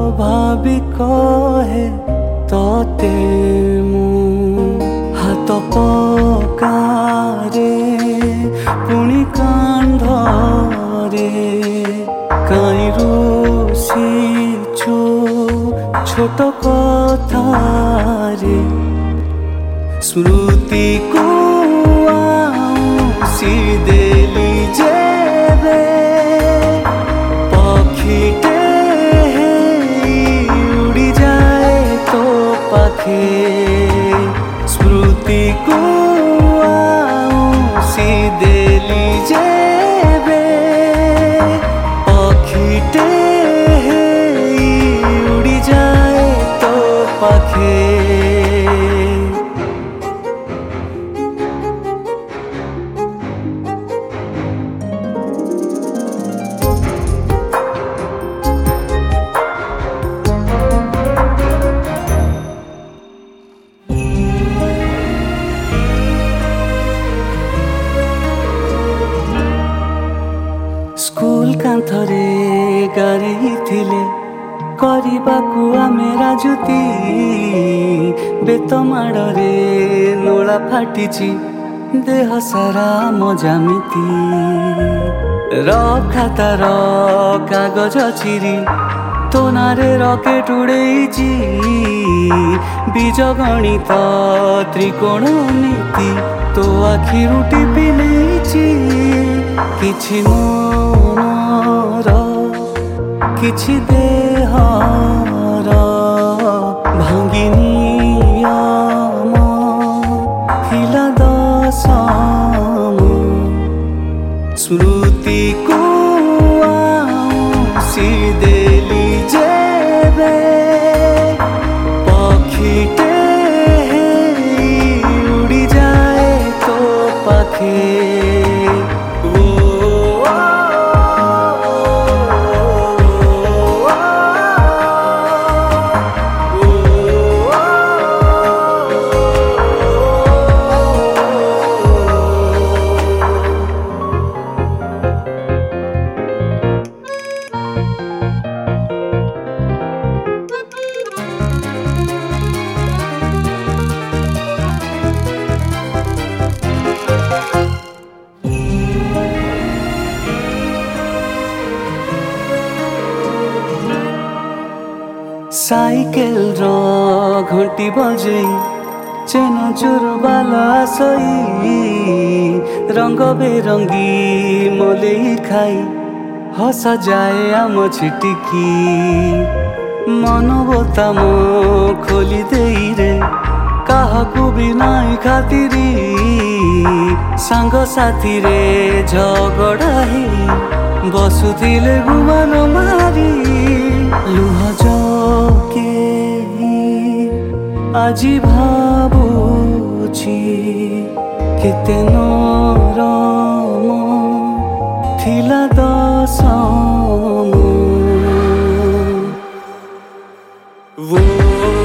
भाभी कहे तोते मु हाथ पकारे पुणी कांधरे काई रुसीछु छोट कथारे स्मृति को आउसी देली जेबे पक्षीटे उड़ी जाए तो पाखे स्मृति को आउसी देली जेबे पक्षीटे उड़ी जाए तो पाखे स्कूल कांथरे गारी थिले करबाकू आमे राजुती बेत माड़े नोला फाटिची देह सारा मजामिती रखातार कागज चिरी तोनारे रकेट उड़ेची बीज गणित त्रिकोण नीति तो आखिरु टिपि नेची किछि मनर किछि देहर भांगी नियम थिला दशम स्मृति को आउसी देली जेबे पक्षीटे उड़ी जाए तो पाखे साइकेल रो घंटी बजई चेन चोर बाला सई रंग बेरंगी मलई खाई हस जाए आम छिटिकी मन बोताम खोली देई रे काहाकू भी नाई खातिरी सांग साथी रे झगड़ा ही बसुथिले गुमान मारी लुह जके आजी भाबुछि केते नरम थिला दशम।